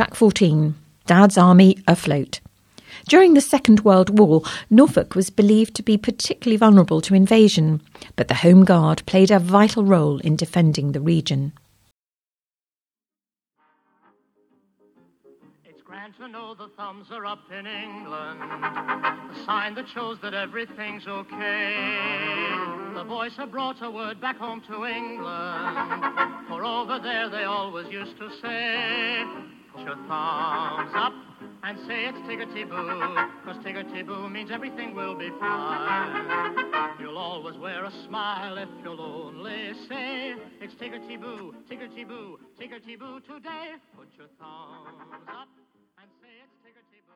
Track 14, Dad's Army Afloat. During the Second World War, Norfolk was believed to be particularly vulnerable to invasion, but the Home Guard played a vital role in defending the region. It's grand to know the thumbs are up in England, the sign that shows that everything's okay. The voice have brought a word back home to England, for over there they always used to say, put your thumbs up and say it's tickety-boo, because tickety-boo means everything will be fine. You'll always wear a smile if you'll only say it's tickety-boo, tickety-boo, tickety-boo today. Put your thumbs up and say it's tickety-boo.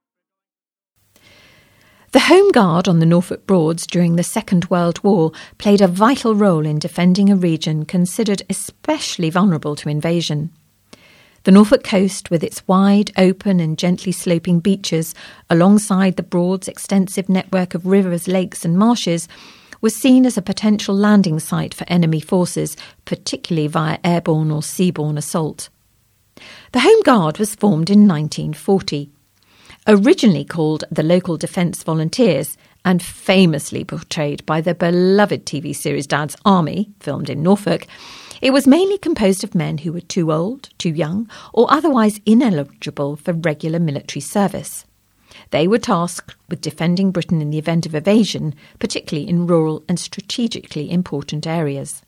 The Home Guard on the Norfolk Broads during the Second World War played a vital role in defending a region considered especially vulnerable to invasion. The Norfolk coast, with its wide, open and gently sloping beaches, alongside the Broads' extensive network of rivers, lakes and marshes, was seen as a potential landing site for enemy forces, particularly via airborne or seaborne assault. The Home Guard was formed in 1940. Originally called the Local Defence Volunteers and famously portrayed by the beloved TV series Dad's Army, filmed in Norfolk, it was mainly composed of men who were too old, too young, or otherwise ineligible for regular military service. They were tasked with defending Britain in the event of evasion, particularly in rural and strategically important areas.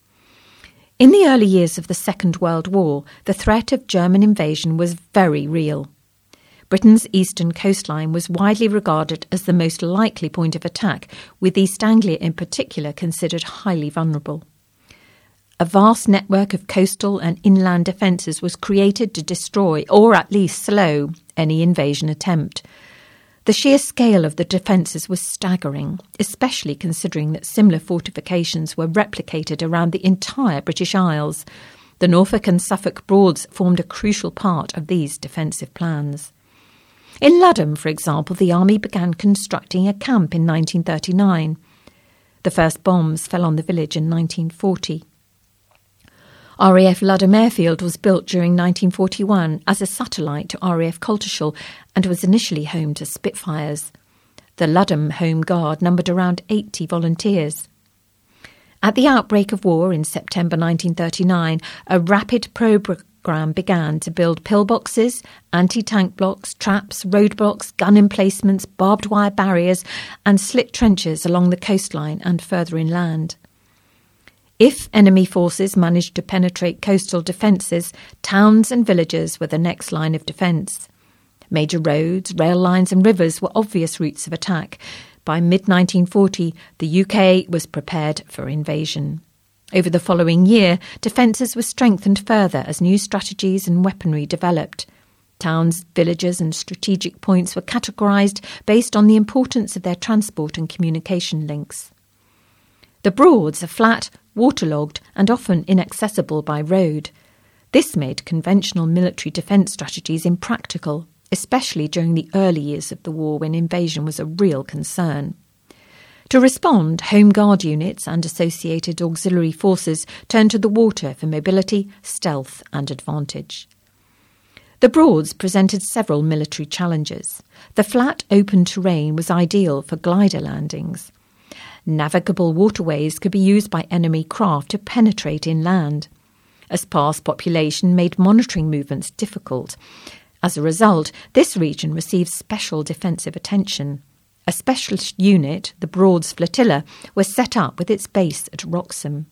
In the early years of the Second World War, the threat of German invasion was very real. Britain's eastern coastline was widely regarded as the most likely point of attack, with East Anglia in particular considered highly vulnerable. A vast network of coastal and inland defences was created to destroy, or at least slow, any invasion attempt. The sheer scale of the defences was staggering, especially considering that similar fortifications were replicated around the entire British Isles. The Norfolk and Suffolk Broads formed a crucial part of these defensive plans. In Ludham, for example, the army began constructing a camp in 1939. The first bombs fell on the village in 1940. RAF Ludham Airfield was built during 1941 as a satellite to RAF Coltishall and was initially home to Spitfires. The Ludham Home Guard numbered around 80 volunteers. At the outbreak of war in September 1939, a rapid programme began to build pillboxes, anti-tank blocks, traps, roadblocks, gun emplacements, barbed wire barriers and slit trenches along the coastline and further inland. If enemy forces managed to penetrate coastal defences, towns and villages were the next line of defence. Major roads, rail lines and rivers were obvious routes of attack. By mid-1940, the UK was prepared for invasion. Over the following year, defences were strengthened further as new strategies and weaponry developed. Towns, villages and strategic points were categorised based on the importance of their transport and communication links. The Broads are flat, waterlogged and often inaccessible by road. This made conventional military defence strategies impractical, especially during the early years of the war when invasion was a real concern. To respond, Home Guard units and associated auxiliary forces turned to the water for mobility, stealth and advantage. The Broads presented several military challenges. The flat, open terrain was ideal for glider landings. Navigable waterways could be used by enemy craft to penetrate inland. A sparse population made monitoring movements difficult. As a result, this region received special defensive attention. A specialist unit, the Broads Flotilla, was set up with its base at Wroxham.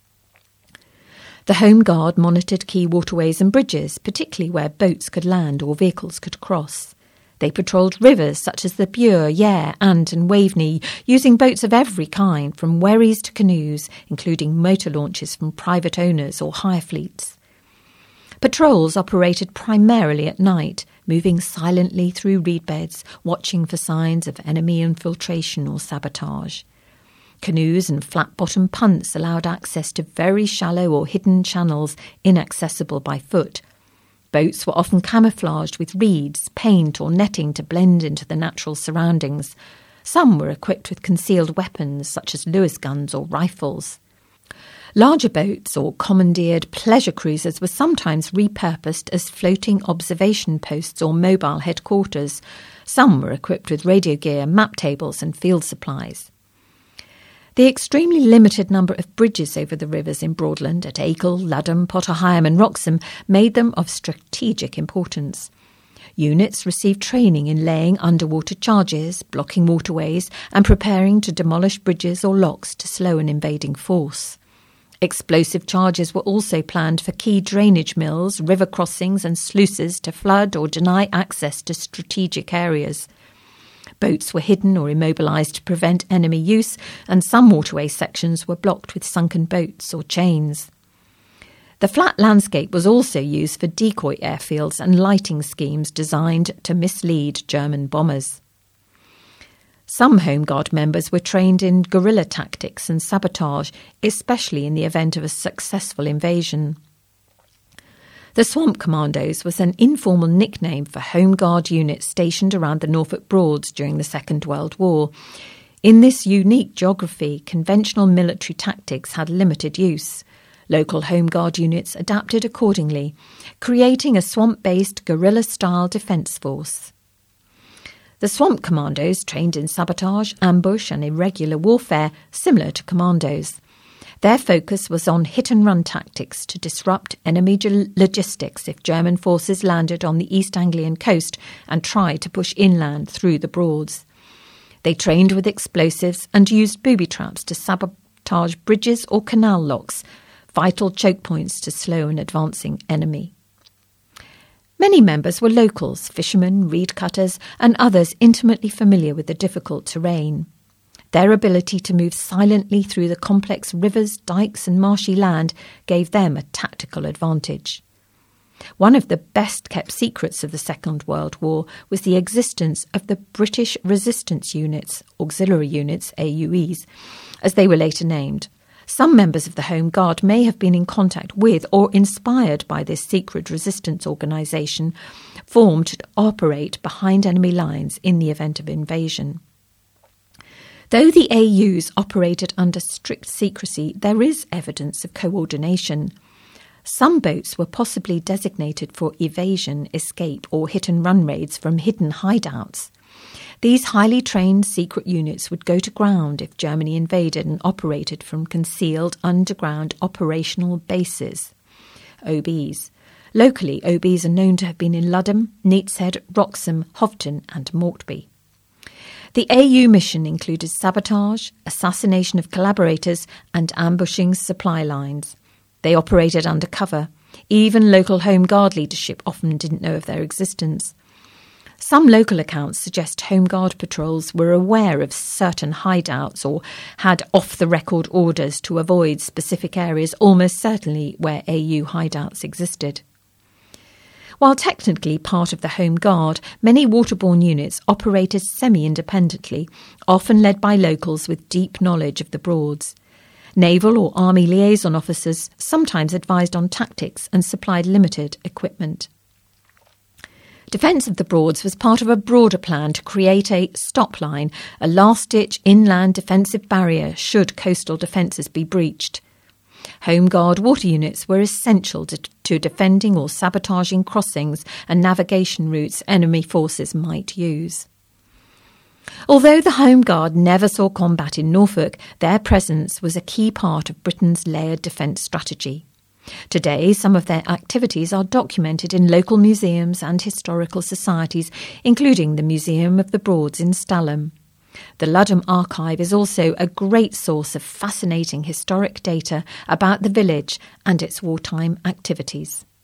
The Home Guard monitored key waterways and bridges, particularly where boats could land or vehicles could cross. They patrolled rivers such as the Bure, Yare, Ant and Waveney, using boats of every kind, from wherries to canoes, including motor launches from private owners or hire fleets. Patrols operated primarily at night, moving silently through reed beds, watching for signs of enemy infiltration or sabotage. Canoes and flat-bottom punts allowed access to very shallow or hidden channels inaccessible by foot. Boats were often camouflaged with reeds, paint or netting to blend into the natural surroundings. Some were equipped with concealed weapons such as Lewis guns or rifles. Larger boats or commandeered pleasure cruisers were sometimes repurposed as floating observation posts or mobile headquarters. Some were equipped with radio gear, map tables and field supplies. The extremely limited number of bridges over the rivers in Broadland at Achill, Ludham, Potter Heigham and Wroxham made them of strategic importance. Units received training in laying underwater charges, blocking waterways and preparing to demolish bridges or locks to slow an invading force. Explosive charges were also planned for key drainage mills, river crossings and sluices to flood or deny access to strategic areas. Boats were hidden or immobilised to prevent enemy use, and some waterway sections were blocked with sunken boats or chains. The flat landscape was also used for decoy airfields and lighting schemes designed to mislead German bombers. Some Home Guard members were trained in guerrilla tactics and sabotage, especially in the event of a successful invasion. The Swamp Commandos was an informal nickname for Home Guard units stationed around the Norfolk Broads during the Second World War. In this unique geography, conventional military tactics had limited use. Local Home Guard units adapted accordingly, creating a swamp-based guerrilla-style defence force. The Swamp Commandos trained in sabotage, ambush and irregular warfare, similar to commandos. Their focus was on hit-and-run tactics to disrupt enemy logistics if German forces landed on the East Anglian coast and tried to push inland through the Broads. They trained with explosives and used booby traps to sabotage bridges or canal locks, vital choke points to slow an advancing enemy. Many members were locals, fishermen, reed cutters, and others intimately familiar with the difficult terrain. Their ability to move silently through the complex rivers, dikes, and marshy land gave them a tactical advantage. One of the best-kept secrets of the Second World War was the existence of the British Resistance Units, Auxiliary Units, AUEs, as they were later named. Some members of the Home Guard may have been in contact with or inspired by this secret resistance organisation formed to operate behind enemy lines in the event of invasion. Though the AUs operated under strict secrecy, there is evidence of coordination. Some boats were possibly designated for evasion, escape or hit-and-run raids from hidden hideouts. These highly trained secret units would go to ground if Germany invaded and operated from concealed underground operational bases, OBs. Locally, OBs are known to have been in Ludham, Neatshead, Wroxham, Hovton and Maltby. The AU mission included sabotage, assassination of collaborators and ambushing supply lines. They operated undercover. Even local Home Guard leadership often didn't know of their existence. Some local accounts suggest Home Guard patrols were aware of certain hideouts or had off-the-record orders to avoid specific areas, almost certainly where AU hideouts existed. While technically part of the Home Guard, many waterborne units operated semi-independently, often led by locals with deep knowledge of the Broads. Naval or Army liaison officers sometimes advised on tactics and supplied limited equipment. Defence of the Broads was part of a broader plan to create a stop line, a last-ditch inland defensive barrier should coastal defences be breached. Home Guard water units were essential to defending or sabotaging crossings and navigation routes enemy forces might use. Although the Home Guard never saw combat in Norfolk, their presence was a key part of Britain's layered defence strategy. Today, some of their activities are documented in local museums and historical societies, including the Museum of the Broads in Stalham. The Ludham Archive is also a great source of fascinating historic data about the village and its wartime activities.